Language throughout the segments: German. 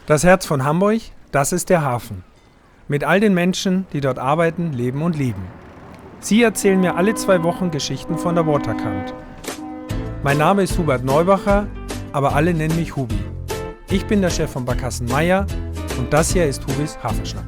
Das Herz von Hamburg, das ist der Hafen. Mit all den Menschen, die dort arbeiten, leben und lieben. Sie erzählen mir alle 2 Wochen Geschichten von der Waterkant. Mein Name ist Hubert Neubacher, aber alle nennen mich Hubi. Ich bin der Chef von Barkassen Meier und das hier ist Hubis Hafenschnack.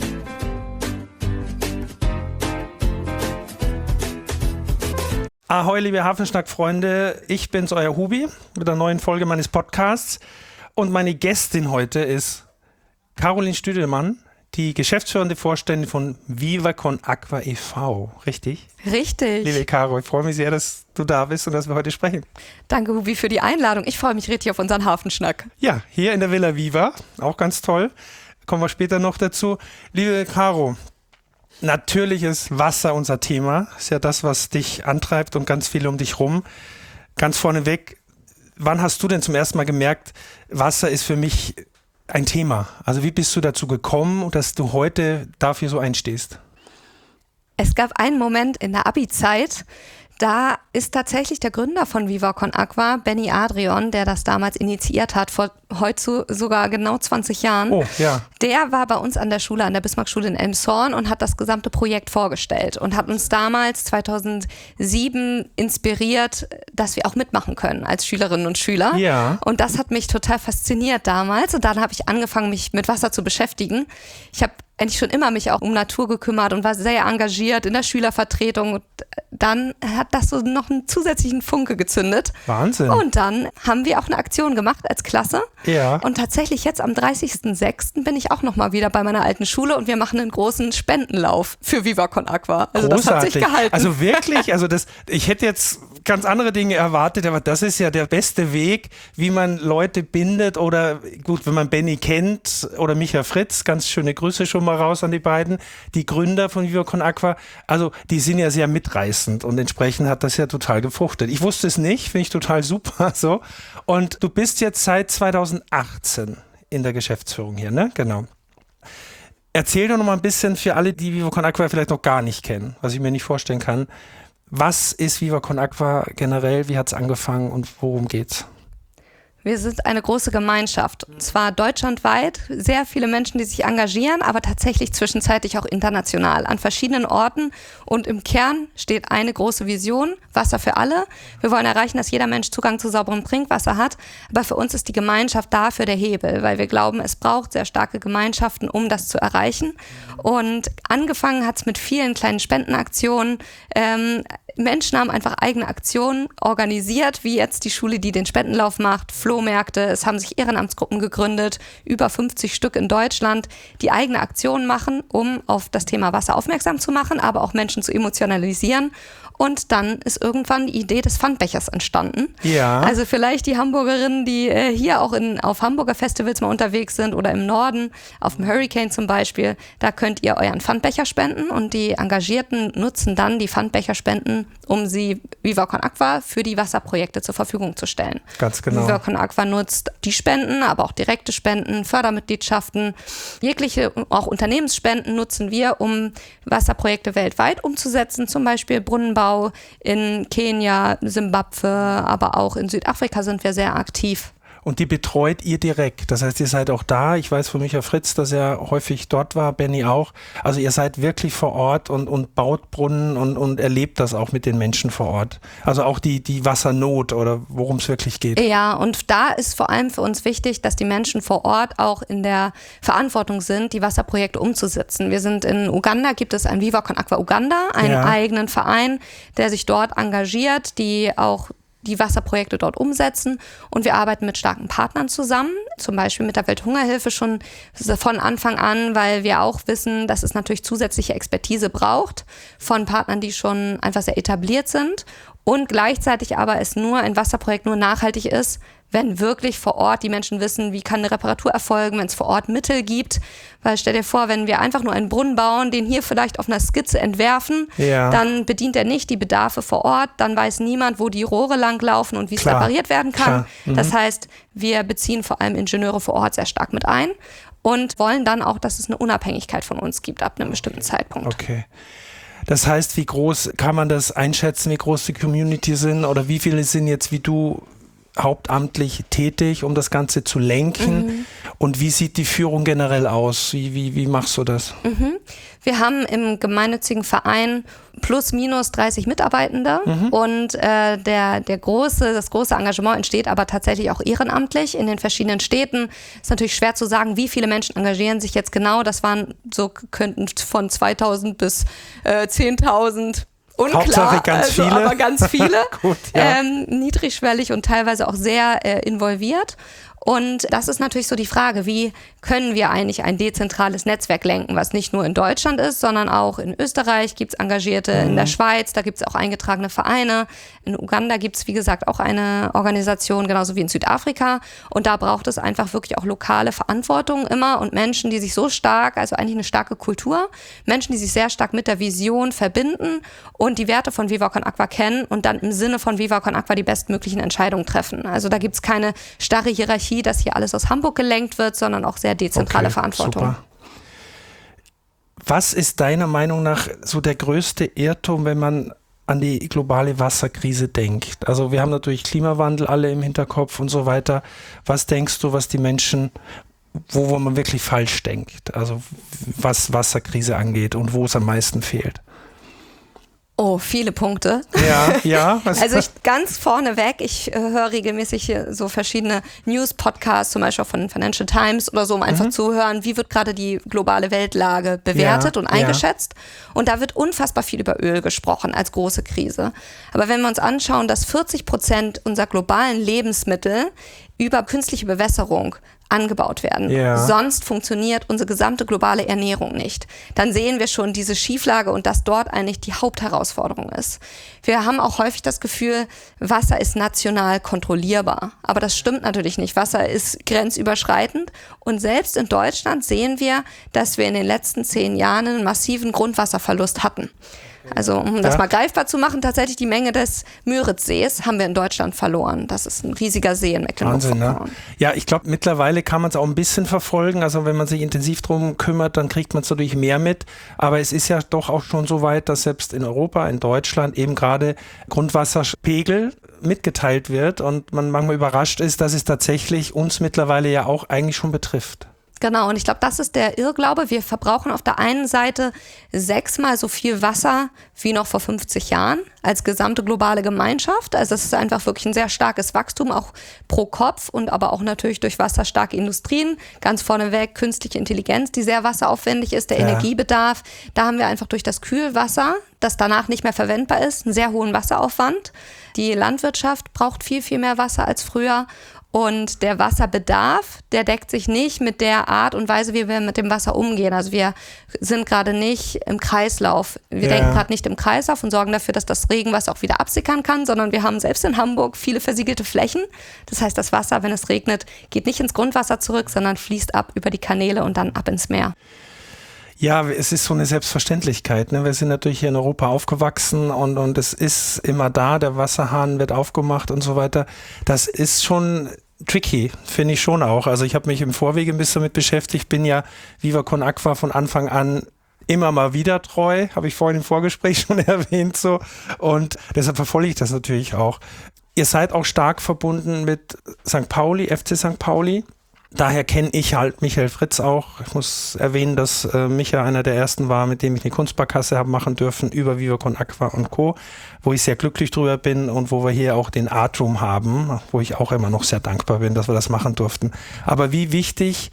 Ahoi, liebe Hafenschnack-Freunde, ich bin's, euer Hubi, mit einer neuen Folge meines Podcasts. Und meine Gästin heute ist Caroline Stüdelmann, die geschäftsführende Vorständin von Viva Con Aqua e.V., richtig? Richtig. Liebe Caro, ich freue mich sehr, dass du da bist und dass wir heute sprechen. Danke, Hubi, für die Einladung. Ich freue mich richtig auf unseren Hafenschnack. Ja, hier in der Villa Viva, auch ganz toll. Kommen wir später noch dazu. Liebe Caro, natürlich ist Wasser unser Thema. Ist ja das, was dich antreibt und ganz viel um dich rum. Ganz vorneweg, wann hast du denn zum ersten Mal gemerkt, Wasser ist für mich ein Thema? Also wie bist du dazu gekommen, dass du heute dafür so einstehst? Es gab einen Moment in der Abi-Zeit, da ist tatsächlich der Gründer von Viva Con Aqua, Benny Adrian, der das damals initiiert hat, vor heute sogar genau 20 Jahren. Oh, ja. Der war bei uns an der Schule, an der Bismarck-Schule in Elmshorn und hat das gesamte Projekt vorgestellt und hat uns damals 2007 inspiriert, dass wir auch mitmachen können als Schülerinnen und Schüler. Ja. Und das hat mich total fasziniert damals und dann habe ich angefangen, mich mit Wasser zu beschäftigen. Ich habe eigentlich schon immer mich auch um Natur gekümmert und war sehr engagiert in der Schülervertretung. Und dann hat das so noch einen zusätzlichen Funke gezündet. Wahnsinn. Und dann haben wir auch eine Aktion gemacht als Klasse. Ja. Und tatsächlich jetzt am 30.06. bin ich auch nochmal wieder bei meiner alten Schule und wir machen einen großen Spendenlauf für Viva Con Aqua. Also großartig. Das hat sich gehalten. Also wirklich, ich hätte jetzt ganz andere Dinge erwartet, aber das ist ja der beste Weg, wie man Leute bindet oder gut, wenn man Benny kennt oder Micha Fritz, ganz schöne Grüße schon mal raus an die beiden, die Gründer von Viva Con Aqua, also die sind ja sehr mitreißend und entsprechend hat das ja total gefruchtet. Ich wusste es nicht, finde ich total super so. Und du bist jetzt seit 2018 in der Geschäftsführung hier, ne? Genau. Erzähl doch noch mal ein bisschen für alle, die Viva Con Aqua vielleicht noch gar nicht kennen, was ich mir nicht vorstellen kann. Was ist Viva Con Aqua generell? Wie hat es angefangen und worum geht's? Wir sind eine große Gemeinschaft, und zwar deutschlandweit, sehr viele Menschen, die sich engagieren, aber tatsächlich zwischenzeitlich auch international an verschiedenen Orten. Und im Kern steht eine große Vision, Wasser für alle. Wir wollen erreichen, dass jeder Mensch Zugang zu sauberem Trinkwasser hat, aber für uns ist die Gemeinschaft dafür der Hebel, weil wir glauben, es braucht sehr starke Gemeinschaften, um das zu erreichen. Und angefangen hat es mit vielen kleinen Spendenaktionen. Menschen haben einfach eigene Aktionen organisiert, wie jetzt die Schule, die den Spendenlauf macht, Flohmärkte, es haben sich Ehrenamtsgruppen gegründet, über 50 Stück in Deutschland, die eigene Aktionen machen, um auf das Thema Wasser aufmerksam zu machen, aber auch Menschen zu emotionalisieren. Und dann ist irgendwann die Idee des Pfandbechers entstanden. Ja. Also vielleicht die Hamburgerinnen, die hier auch auf Hamburger Festivals mal unterwegs sind oder im Norden, auf dem Hurricane zum Beispiel, da könnt ihr euren Pfandbecher spenden und die Engagierten nutzen dann die Pfandbecherspenden, um sie Viva Con Aqua für die Wasserprojekte zur Verfügung zu stellen. Ganz genau. Viva Con Aqua nutzt die Spenden, aber auch direkte Spenden, Fördermitgliedschaften, jegliche auch Unternehmensspenden nutzen wir, um Wasserprojekte weltweit umzusetzen, zum Beispiel Brunnenbau in Kenia, Simbabwe, aber auch in Südafrika sind wir sehr aktiv. Und die betreut ihr direkt. Das heißt, ihr seid auch da. Ich weiß von Micha Fritz, dass er häufig dort war, Benny auch. Also ihr seid wirklich vor Ort und baut Brunnen und erlebt das auch mit den Menschen vor Ort. Also auch die Wassernot oder worum es wirklich geht. Ja, und da ist vor allem für uns wichtig, dass die Menschen vor Ort auch in der Verantwortung sind, die Wasserprojekte umzusetzen. Wir sind in Uganda, gibt es ein Viva Con Aqua Uganda, einen eigenen Verein, der sich dort engagiert, die auch die Wasserprojekte dort umsetzen und wir arbeiten mit starken Partnern zusammen, zum Beispiel mit der Welthungerhilfe schon von Anfang an, weil wir auch wissen, dass es natürlich zusätzliche Expertise braucht von Partnern, die schon einfach sehr etabliert sind und gleichzeitig aber es nur ein Wasserprojekt nur nachhaltig ist, wenn wirklich vor Ort die Menschen wissen, wie kann eine Reparatur erfolgen, wenn es vor Ort Mittel gibt. Weil stell dir vor, wenn wir einfach nur einen Brunnen bauen, den hier vielleicht auf einer Skizze entwerfen, dann bedient er nicht die Bedarfe vor Ort, dann weiß niemand, wo die Rohre langlaufen und wie es repariert werden kann. Das heißt, wir beziehen vor allem Ingenieure vor Ort sehr stark mit ein und wollen dann auch, dass es eine Unabhängigkeit von uns gibt ab einem bestimmten Zeitpunkt. Okay. Das heißt, wie groß kann man das einschätzen, wie groß die Community sind oder wie viele sind jetzt wie du hauptamtlich tätig, um das Ganze zu lenken? Und wie sieht die Führung generell aus? Wie machst du das? Wir haben im gemeinnützigen Verein plus minus 30 Mitarbeitende und das große Engagement entsteht aber tatsächlich auch ehrenamtlich in den verschiedenen Städten. Ist natürlich schwer zu sagen, wie viele Menschen engagieren sich jetzt genau. Das könnten von 2000 bis 10.000. Unklar, Hauptsache ganz viele. Aber ganz viele. Gut, ja. Niedrigschwellig und teilweise auch sehr involviert. Und das ist natürlich so die Frage, wie können wir eigentlich ein dezentrales Netzwerk lenken, was nicht nur in Deutschland ist, sondern auch in Österreich gibt es Engagierte, in der Schweiz, da gibt es auch eingetragene Vereine, in Uganda gibt es, wie gesagt, auch eine Organisation, genauso wie in Südafrika. Und da braucht es einfach wirklich auch lokale Verantwortung immer und Menschen, die sich so stark, also eigentlich eine starke Kultur, Menschen, die sich sehr stark mit der Vision verbinden und die Werte von Viva Con Agua kennen und dann im Sinne von Viva Con Agua die bestmöglichen Entscheidungen treffen. Also da gibt es keine starre Hierarchie, dass hier alles aus Hamburg gelenkt wird, sondern auch sehr dezentrale Verantwortung. Super. Was ist deiner Meinung nach so der größte Irrtum, wenn man an die globale Wasserkrise denkt? Also wir haben natürlich Klimawandel alle im Hinterkopf und so weiter. Was denkst du, was die Menschen, wo man wirklich falsch denkt? Also was Wasserkrise angeht und wo es am meisten fehlt? Oh, viele Punkte. Ja. Also ganz vorneweg, ich höre regelmäßig so verschiedene News-Podcasts, zum Beispiel von Financial Times oder so, um einfach zu hören, wie wird gerade die globale Weltlage bewertet und eingeschätzt. Und da wird unfassbar viel über Öl gesprochen als große Krise. Aber wenn wir uns anschauen, dass 40% unserer globalen Lebensmittel über künstliche Bewässerung angebaut werden. Sonst funktioniert unsere gesamte globale Ernährung nicht. Dann sehen wir schon diese Schieflage und dass dort eigentlich die Hauptherausforderung ist. Wir haben auch häufig das Gefühl, Wasser ist national kontrollierbar. Aber das stimmt natürlich nicht. Wasser ist grenzüberschreitend. Und selbst in Deutschland sehen wir, dass wir in den letzten 10 Jahren einen massiven Grundwasserverlust hatten. Also um das mal greifbar zu machen, tatsächlich die Menge des Müritzsees haben wir in Deutschland verloren. Das ist ein riesiger See in Mecklenburg-Vorpommern. Ne? Ja, ich glaube, mittlerweile kann man es auch ein bisschen verfolgen. Also wenn man sich intensiv drum kümmert, dann kriegt man es natürlich mehr mit. Aber es ist ja doch auch schon so weit, dass selbst in Europa, in Deutschland eben gerade Grundwasserpegel mitgeteilt wird und man manchmal überrascht ist, dass es tatsächlich uns mittlerweile ja auch eigentlich schon betrifft. Genau, und ich glaube, das ist der Irrglaube. Wir verbrauchen auf der einen Seite 6-mal so viel Wasser wie noch vor 50 Jahren als gesamte globale Gemeinschaft. Also es ist einfach wirklich ein sehr starkes Wachstum, auch pro Kopf und aber auch natürlich durch wasserstarke Industrien. Ganz vorneweg künstliche Intelligenz, die sehr wasseraufwendig ist, der Energiebedarf. Da haben wir einfach durch das Kühlwasser, das danach nicht mehr verwendbar ist, einen sehr hohen Wasseraufwand. Die Landwirtschaft braucht viel, viel mehr Wasser als früher. Und der Wasserbedarf, der deckt sich nicht mit der Art und Weise, wie wir mit dem Wasser umgehen. Also wir sind gerade nicht im Kreislauf. Wir denken gerade nicht im Kreislauf und sorgen dafür, dass das Regenwasser auch wieder absickern kann, sondern wir haben selbst in Hamburg viele versiegelte Flächen. Das heißt, das Wasser, wenn es regnet, geht nicht ins Grundwasser zurück, sondern fließt ab über die Kanäle und dann ab ins Meer. Ja, es ist so eine Selbstverständlichkeit. Ne? Wir sind natürlich hier in Europa aufgewachsen und es ist immer da, der Wasserhahn wird aufgemacht und so weiter. Das ist schon tricky, finde ich schon auch. Also ich habe mich im Vorwege ein bisschen damit beschäftigt, bin ja Viva Con Agua von Anfang an immer mal wieder treu, habe ich vorhin im Vorgespräch schon erwähnt so und deshalb verfolge ich das natürlich auch. Ihr seid auch stark verbunden mit St. Pauli, FC St. Pauli. Daher kenne ich halt Michael Fritz auch. Ich muss erwähnen, dass Micha einer der ersten war, mit dem ich eine Kunstbarkasse habe machen dürfen über Viva Con Agua und Co., wo ich sehr glücklich drüber bin und wo wir hier auch den Art Room haben, wo ich auch immer noch sehr dankbar bin, dass wir das machen durften. Aber wie wichtig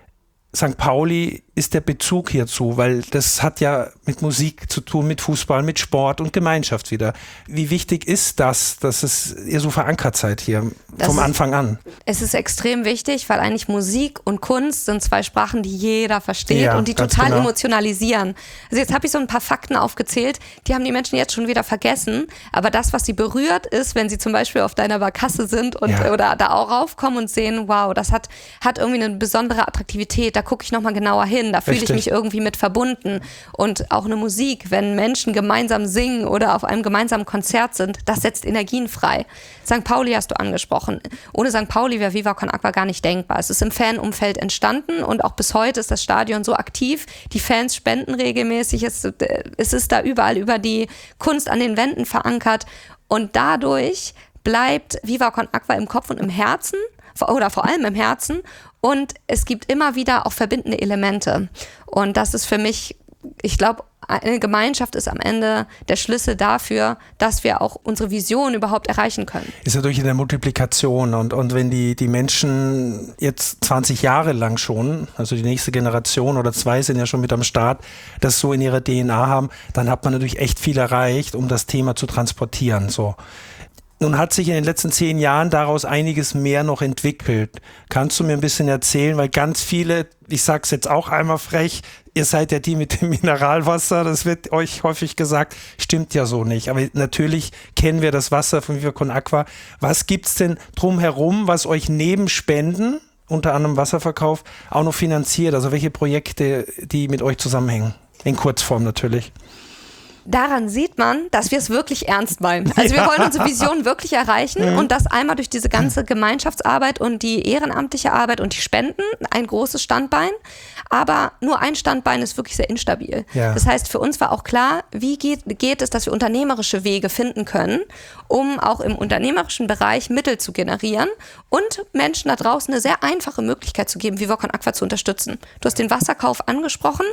St. Pauli ist der Bezug hierzu, weil das hat ja mit Musik zu tun, mit Fußball, mit Sport und Gemeinschaft wieder. Wie wichtig ist das, dass es ihr so verankert seid hier vom Anfang an? Es ist extrem wichtig, weil eigentlich Musik und Kunst sind 2 Sprachen, die jeder versteht und die total emotionalisieren. Also jetzt habe ich so ein paar Fakten aufgezählt, die haben die Menschen jetzt schon wieder vergessen, aber das, was sie berührt, ist, wenn sie zum Beispiel auf deiner Barkasse sind und oder da auch raufkommen und sehen, wow, das hat irgendwie eine besondere Attraktivität, da gucke ich nochmal genauer hin, da fühle ich mich irgendwie mit verbunden. Und auch eine Musik, wenn Menschen gemeinsam singen oder auf einem gemeinsamen Konzert sind, das setzt Energien frei. St. Pauli hast du angesprochen. Ohne St. Pauli wäre Viva Con Agua gar nicht denkbar. Es ist im Fanumfeld entstanden und auch bis heute ist das Stadion so aktiv. Die Fans spenden regelmäßig. Es ist da überall über die Kunst an den Wänden verankert. Und dadurch bleibt Viva Con Agua im Kopf und im Herzen oder vor allem im Herzen. Und es gibt immer wieder auch verbindende Elemente. Und das ist für mich, ich glaube, eine Gemeinschaft ist am Ende der Schlüssel dafür, dass wir auch unsere Vision überhaupt erreichen können. Ist ja durch in der Multiplikation und wenn die Menschen jetzt 20 Jahre lang schon, also die nächste Generation oder 2 sind ja schon mit am Start, das so in ihrer DNA haben, dann hat man natürlich echt viel erreicht, um das Thema zu transportieren. So. Nun hat sich in den letzten 10 Jahren daraus einiges mehr noch entwickelt. Kannst du mir ein bisschen erzählen, weil ganz viele, ich sag's jetzt auch einmal frech, ihr seid ja die mit dem Mineralwasser, das wird euch häufig gesagt, stimmt ja so nicht. Aber natürlich kennen wir das Wasser von Viva Con Aqua. Was gibt's denn drumherum, was euch neben Spenden, unter anderem Wasserverkauf, auch noch finanziert? Also welche Projekte, die mit euch zusammenhängen? In Kurzform natürlich. Daran sieht man, dass wir es wirklich ernst meinen. Also wir wollen unsere Vision wirklich erreichen und das einmal durch diese ganze Gemeinschaftsarbeit und die ehrenamtliche Arbeit und die Spenden, ein großes Standbein. Aber nur ein Standbein ist wirklich sehr instabil. Ja. Das heißt, für uns war auch klar, wie geht es, dass wir unternehmerische Wege finden können, um auch im unternehmerischen Bereich Mittel zu generieren und Menschen da draußen eine sehr einfache Möglichkeit zu geben, Viva Con Aqua zu unterstützen. Du hast den Wasserkauf angesprochen.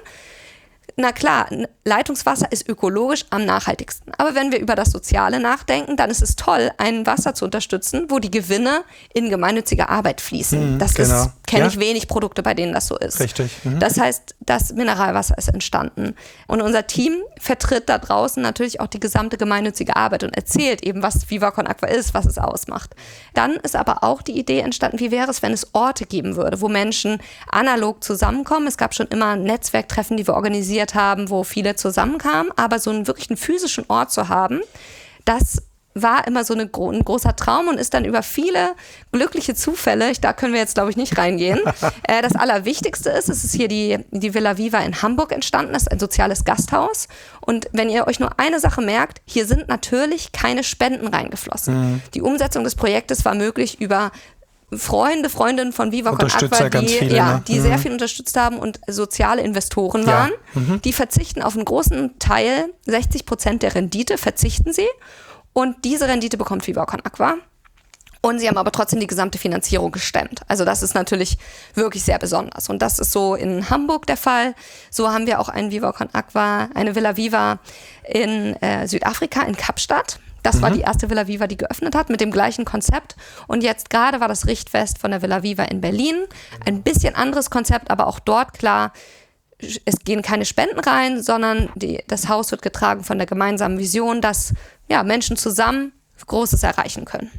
Na klar, Leitungswasser ist ökologisch am nachhaltigsten. Aber wenn wir über das Soziale nachdenken, dann ist es toll, ein Wasser zu unterstützen, wo die Gewinne in gemeinnützige Arbeit fließen. Kenne ich wenig Produkte, bei denen das so ist. Richtig. Das heißt, das Mineralwasser ist entstanden. Und unser Team vertritt da draußen natürlich auch die gesamte gemeinnützige Arbeit und erzählt eben, was Viva Con Aqua ist, was es ausmacht. Dann ist aber auch die Idee entstanden, wie wäre es, wenn es Orte geben würde, wo Menschen analog zusammenkommen. Es gab schon immer Netzwerktreffen, die wir organisiert haben, wo viele zusammenkamen, aber so einen wirklichen physischen Ort zu haben, das war immer so ein großer Traum und ist dann über viele glückliche Zufälle, da können wir jetzt glaube ich nicht reingehen. Das Allerwichtigste ist, es ist hier die Villa Viva in Hamburg entstanden, das ist ein soziales Gasthaus und wenn ihr euch nur eine Sache merkt, hier sind natürlich keine Spenden reingeflossen. Die Umsetzung des Projektes war möglich über Freundinnen von Viva Con Aqua, die sehr viel unterstützt haben und soziale Investoren waren. Die verzichten auf einen großen Teil, 60% der Rendite verzichten sie und diese Rendite bekommt Viva Con Aqua. Und sie haben aber trotzdem die gesamte Finanzierung gestemmt. Also das ist natürlich wirklich sehr besonders. Und das ist so in Hamburg der Fall. So haben wir auch ein Viva Con Aqua, eine Villa Viva in Südafrika, in Kapstadt. Das war die erste Villa Viva, die geöffnet hat, mit dem gleichen Konzept. Und jetzt gerade war das Richtfest von der Villa Viva in Berlin. Ein bisschen anderes Konzept, aber auch dort klar, es gehen keine Spenden rein, sondern das Haus wird getragen von der gemeinsamen Vision, dass Menschen zusammen Großes erreichen können.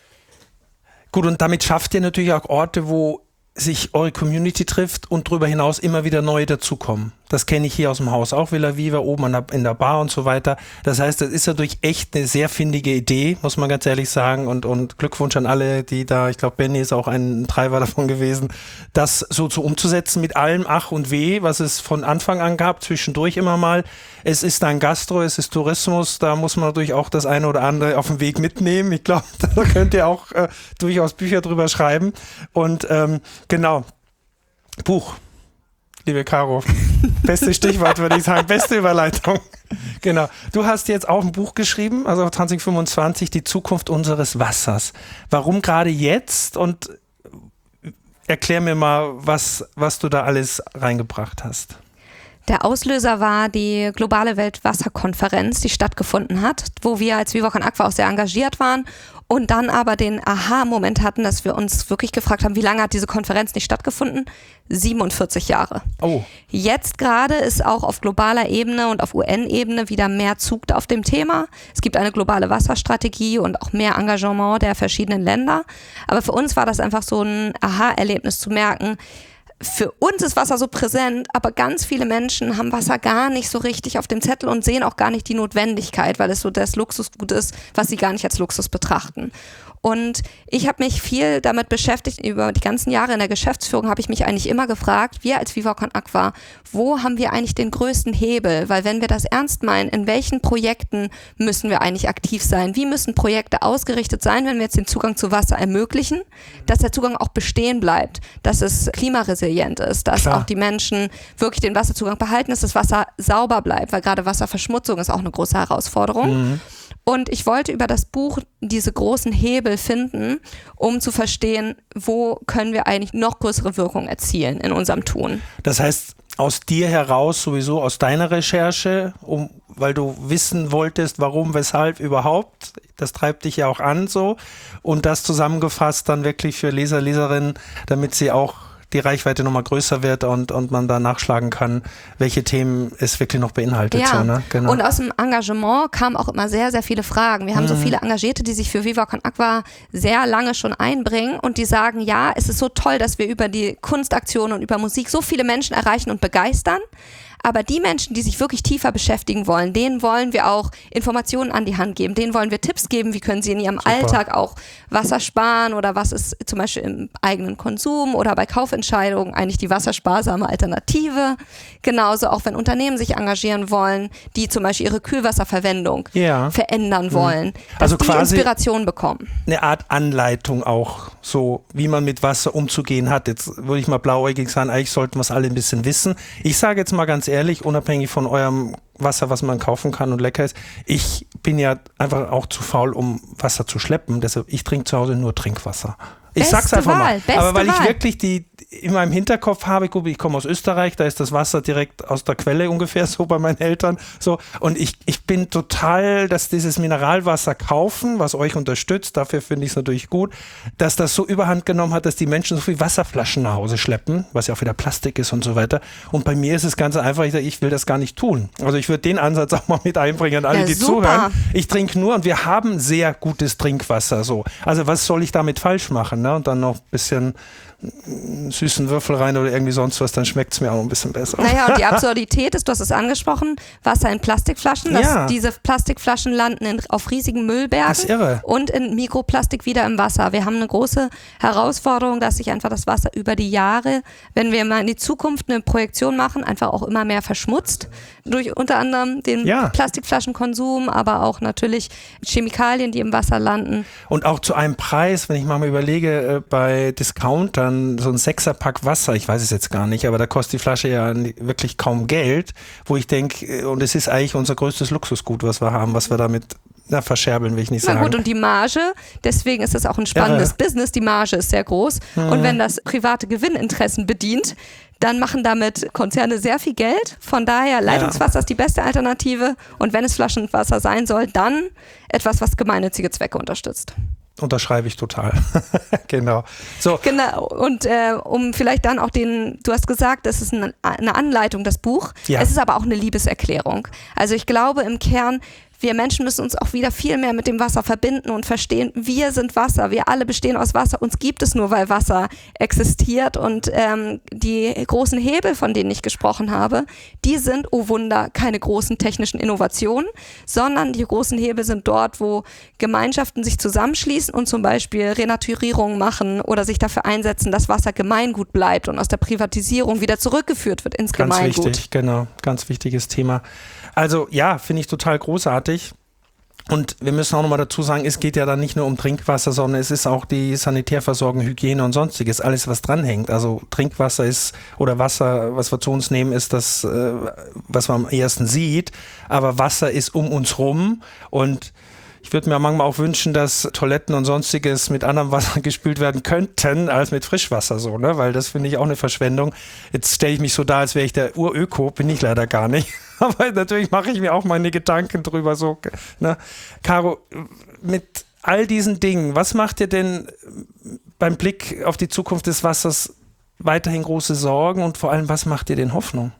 Gut, und damit schafft ihr natürlich auch Orte, wo sich eure Community trifft und darüber hinaus immer wieder neue dazukommen. Das kenne ich hier aus dem Haus auch, Villa Viva, oben in der Bar und so weiter. Das heißt, das ist natürlich echt eine sehr findige Idee, muss man ganz ehrlich sagen. Und Glückwunsch an alle, die da, ich glaube, Benny ist auch ein Treiber davon gewesen, das so umzusetzen mit allem Ach und Weh, was es von Anfang an gab, zwischendurch immer mal. Es ist dann Gastro, es ist Tourismus, da muss man natürlich auch das eine oder andere auf den Weg mitnehmen. Ich glaube, da könnt ihr auch durchaus Bücher drüber schreiben. Und genau, Buch. Liebe Caro, beste Stichwort würde ich sagen, beste Überleitung. Genau. Du hast jetzt auch ein Buch geschrieben, also 2025, die Zukunft unseres Wassers. Warum gerade jetzt? Und erklär mir mal, was du da alles reingebracht hast. Der Auslöser war die globale Weltwasserkonferenz, die stattgefunden hat, wo wir als Viva Con Aqua auch sehr engagiert waren und dann aber den Aha-Moment hatten, dass wir uns wirklich gefragt haben, wie lange hat diese Konferenz nicht stattgefunden? 47 Jahre. Oh. Jetzt gerade ist auch auf globaler Ebene und auf UN-Ebene wieder mehr Zug auf dem Thema. Es gibt eine globale Wasserstrategie und auch mehr Engagement der verschiedenen Länder. Aber für uns war das einfach so ein Aha-Erlebnis zu merken, für uns ist Wasser so präsent, aber ganz viele Menschen haben Wasser gar nicht so richtig auf dem Zettel und sehen auch gar nicht die Notwendigkeit, weil es so das Luxusgut ist, was sie gar nicht als Luxus betrachten. Und ich habe mich viel damit beschäftigt, über die ganzen Jahre in der Geschäftsführung habe ich mich eigentlich immer gefragt, wir als Viva Con Aqua, wo haben wir eigentlich den größten Hebel? Weil wenn wir das ernst meinen, in welchen Projekten müssen wir eigentlich aktiv sein? Wie müssen Projekte ausgerichtet sein, wenn wir jetzt den Zugang zu Wasser ermöglichen, dass der Zugang auch bestehen bleibt, dass es klimaresilient ist, dass auch die Menschen wirklich den Wasserzugang behalten, dass das Wasser sauber bleibt, weil gerade Wasserverschmutzung ist auch eine große Herausforderung. Und ich wollte über das Buch diese großen Hebel finden, um zu verstehen, wo können wir eigentlich noch größere Wirkung erzielen in unserem Tun. Das heißt, aus dir heraus, sowieso aus deiner Recherche, weil du wissen wolltest, warum, weshalb überhaupt, das treibt dich ja auch an so, und das zusammengefasst dann wirklich für Leser, Leserinnen, damit sie auch die Reichweite nochmal größer wird und man da nachschlagen kann, welche Themen es wirklich noch beinhaltet. Ja, so, ne? Genau. Und aus dem Engagement kamen auch immer sehr, sehr viele Fragen. Wir haben so viele Engagierte, die sich für Viva Con Agua sehr lange schon einbringen und die sagen, ja, es ist so toll, dass wir über die Kunstaktionen und über Musik so viele Menschen erreichen und begeistern. Aber die Menschen, die sich wirklich tiefer beschäftigen wollen, denen wollen wir auch Informationen an die Hand geben. Denen wollen wir Tipps geben, wie können sie in ihrem Alltag auch Wasser sparen oder was ist zum Beispiel im eigenen Konsum oder bei Kaufentscheidungen eigentlich die wassersparsame Alternative. Genauso auch wenn Unternehmen sich engagieren wollen, die zum Beispiel ihre Kühlwasserverwendung verändern wollen, dass also die quasi Inspiration bekommen. Eine Art Anleitung auch, so wie man mit Wasser umzugehen hat. Jetzt würde ich mal blauäugig sagen, eigentlich sollten wir es alle ein bisschen wissen. Ich sage jetzt mal ganz ehrlich, unabhängig von eurem Wasser, was man kaufen kann und lecker ist, ich bin ja einfach auch zu faul, um Wasser zu schleppen. Deshalb, ich trinke zu Hause nur Trinkwasser. Ich sag's einfach mal. Aber weil ich wirklich die in meinem Hinterkopf habe, guck, ich komme aus Österreich, da ist das Wasser direkt aus der Quelle ungefähr so bei meinen Eltern. So. Und ich bin total, dass dieses Mineralwasser kaufen, was euch unterstützt, dafür finde ich es natürlich gut, dass das so überhand genommen hat, dass die Menschen so viel Wasserflaschen nach Hause schleppen, was ja auch wieder Plastik ist und so weiter. Und bei mir ist es ganz einfach, ich will das gar nicht tun. Also ich würde den Ansatz auch mal mit einbringen an alle, die zuhören. Ich trinke nur und wir haben sehr gutes Trinkwasser. So. Also was soll ich damit falsch machen? Ne? Und dann noch ein bisschen süßen Würfel rein oder irgendwie sonst was, dann schmeckt es mir auch ein bisschen besser. Naja, und die Absurdität ist, du hast es angesprochen, Wasser in Plastikflaschen, diese Plastikflaschen landen auf riesigen Müllbergen. Das ist irre. Und in Mikroplastik wieder im Wasser. Wir haben eine große Herausforderung, dass sich einfach das Wasser über die Jahre, wenn wir mal in die Zukunft eine Projektion machen, einfach auch immer mehr verschmutzt. Durch unter anderem den Plastikflaschenkonsum, aber auch natürlich Chemikalien, die im Wasser landen. Und auch zu einem Preis, wenn ich mal überlege, bei Discountern so ein 6er-Pack Wasser, ich weiß es jetzt gar nicht, aber da kostet die Flasche ja wirklich kaum Geld, wo ich denke, und es ist eigentlich unser größtes Luxusgut, was wir haben, was wir damit verscherbeln, will ich nicht sagen. Na gut, und die Marge, deswegen ist das auch ein spannendes Business, die Marge ist sehr groß. Und wenn das private Gewinninteressen bedient, dann machen damit Konzerne sehr viel Geld. Von daher, Leitungswasser ist die beste Alternative. Und wenn es Flaschenwasser sein soll, dann etwas, was gemeinnützige Zwecke unterstützt. Unterschreibe ich total. Genau. So. Genau. Und um vielleicht dann auch du hast gesagt, es ist eine Anleitung, das Buch. Ja. Es ist aber auch eine Liebeserklärung. Also ich glaube im Kern, wir Menschen müssen uns auch wieder viel mehr mit dem Wasser verbinden und verstehen, wir sind Wasser, wir alle bestehen aus Wasser, uns gibt es nur, weil Wasser existiert und die großen Hebel, von denen ich gesprochen habe, die sind, oh Wunder, keine großen technischen Innovationen, sondern die großen Hebel sind dort, wo Gemeinschaften sich zusammenschließen und zum Beispiel Renaturierung machen oder sich dafür einsetzen, dass Wasser Gemeingut bleibt und aus der Privatisierung wieder zurückgeführt wird ins Gemeingut. Ganz wichtig, genau, ganz wichtiges Thema. Also ja, finde ich total großartig. Und wir müssen auch nochmal dazu sagen, es geht ja dann nicht nur um Trinkwasser, sondern es ist auch die Sanitärversorgung, Hygiene und sonstiges, alles was dranhängt. Also Trinkwasser ist, oder Wasser, was wir zu uns nehmen, ist das, was man am ehesten sieht. Aber Wasser ist um uns rum und ich würde mir manchmal auch wünschen, dass Toiletten und sonstiges mit anderem Wasser gespült werden könnten, als mit Frischwasser so, ne? Weil das finde ich auch eine Verschwendung. Jetzt stelle ich mich so dar, als wäre ich der Uröko, bin ich leider gar nicht. Aber natürlich mache ich mir auch meine Gedanken drüber so, ne? Caro, mit all diesen Dingen, was macht dir denn beim Blick auf die Zukunft des Wassers weiterhin große Sorgen und vor allem, was macht dir denn Hoffnung?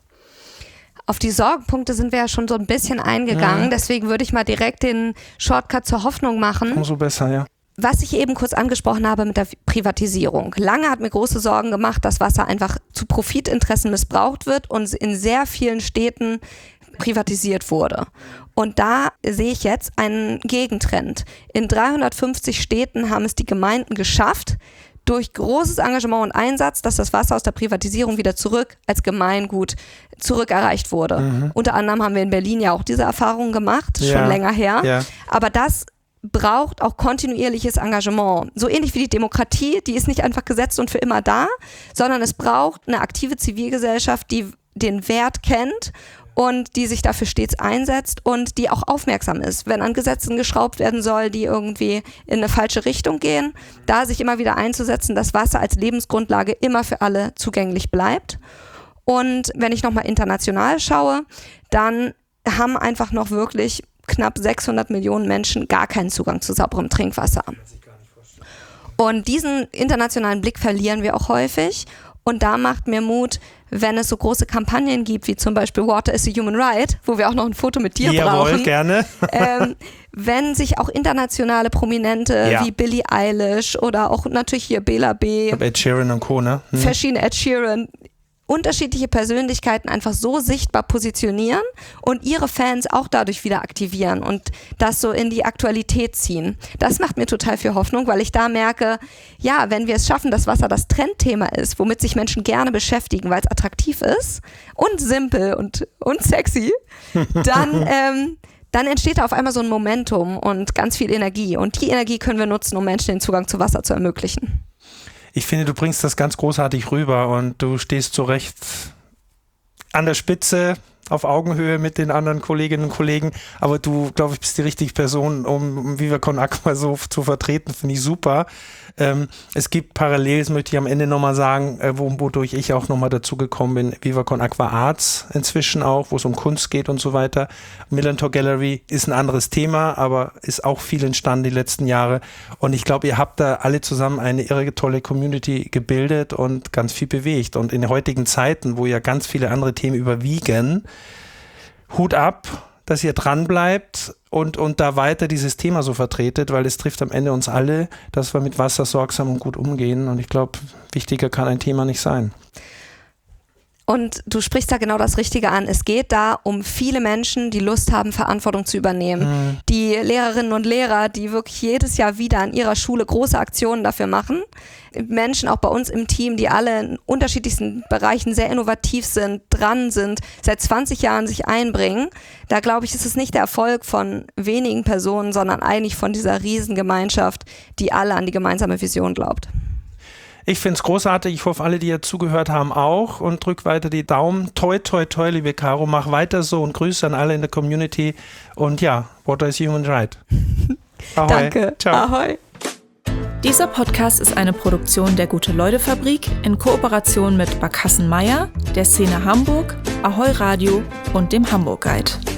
Auf die Sorgenpunkte sind wir ja schon so ein bisschen eingegangen, deswegen würde ich mal direkt den Shortcut zur Hoffnung machen. Umso besser, ja. Was ich eben kurz angesprochen habe mit der Privatisierung. Lange hat mir große Sorgen gemacht, dass Wasser einfach zu Profitinteressen missbraucht wird und in sehr vielen Städten privatisiert wurde. Und da sehe ich jetzt einen Gegentrend. In 350 Städten haben es die Gemeinden geschafft, durch großes Engagement und Einsatz, dass das Wasser aus der Privatisierung wieder zurück als Gemeingut zurückerreicht wurde. Unter anderem haben wir in Berlin ja auch diese Erfahrung gemacht, schon länger her. Ja. Aber das braucht auch kontinuierliches Engagement. So ähnlich wie die Demokratie, die ist nicht einfach gesetzt und für immer da, sondern es braucht eine aktive Zivilgesellschaft, die den Wert kennt und die sich dafür stets einsetzt und die auch aufmerksam ist, wenn an Gesetzen geschraubt werden soll, die irgendwie in eine falsche Richtung gehen, da sich immer wieder einzusetzen, dass Wasser als Lebensgrundlage immer für alle zugänglich bleibt. Und wenn ich nochmal international schaue, dann haben einfach noch wirklich knapp 600 Millionen Menschen gar keinen Zugang zu sauberem Trinkwasser. Und diesen internationalen Blick verlieren wir auch häufig. Und da macht mir Mut, wenn es so große Kampagnen gibt, wie zum Beispiel Water is a Human Right, wo wir auch noch ein Foto mit dir brauchen. Gerne. Wenn sich auch internationale Prominente wie Billie Eilish oder auch natürlich hier Bela B. Ed Sheeran und Co., ne? Verschiedene Ed Sheeran, unterschiedliche Persönlichkeiten einfach so sichtbar positionieren und ihre Fans auch dadurch wieder aktivieren und das so in die Aktualität ziehen. Das macht mir total viel Hoffnung, weil ich da merke, ja, wenn wir es schaffen, dass Wasser das Trendthema ist, womit sich Menschen gerne beschäftigen, weil es attraktiv ist und simpel und sexy, dann entsteht da auf einmal so ein Momentum und ganz viel Energie. Und die Energie können wir nutzen, um Menschen den Zugang zu Wasser zu ermöglichen. Ich finde, du bringst das ganz großartig rüber und du stehst zu Recht an der Spitze, auf Augenhöhe mit den anderen Kolleginnen und Kollegen, aber du, glaube ich, bist die richtige Person, um Viva Con Agua so zu vertreten, finde ich super. Es gibt parallel, das möchte ich am Ende nochmal sagen, wodurch ich auch nochmal dazu gekommen bin, Viva Con Agua Arts inzwischen auch, wo es um Kunst geht und so weiter. Millantor Gallery ist ein anderes Thema, aber ist auch viel entstanden die letzten Jahre und ich glaube, ihr habt da alle zusammen eine irre tolle Community gebildet und ganz viel bewegt und in den heutigen Zeiten, wo ja ganz viele andere Themen überwiegen, Hut ab, dass ihr dran bleibt und da weiter dieses Thema so vertretet, weil es trifft am Ende uns alle, dass wir mit Wasser sorgsam und gut umgehen. Und ich glaube, wichtiger kann ein Thema nicht sein. Und du sprichst da genau das Richtige an. Es geht da um viele Menschen, die Lust haben, Verantwortung zu übernehmen. Die Lehrerinnen und Lehrer, die wirklich jedes Jahr wieder an ihrer Schule große Aktionen dafür machen. Menschen auch bei uns im Team, die alle in unterschiedlichsten Bereichen sehr innovativ sind, dran sind, seit 20 Jahren sich einbringen. Da glaube ich, ist es nicht der Erfolg von wenigen Personen, sondern eigentlich von dieser Riesengemeinschaft, die alle an die gemeinsame Vision glaubt. Ich finde es großartig. Ich hoffe, alle, die hier zugehört haben, auch. Und drück weiter die Daumen. Toi, toi, toi, liebe Caro. Mach weiter so und Grüße an alle in der Community. Und ja, Water is Human Right. Ahoi. Danke. Ciao. Ahoi. Dieser Podcast ist eine Produktion der Gute-Leute-Fabrik in Kooperation mit Barkassen Meier, der Szene Hamburg, Ahoi Radio und dem Hamburg Guide.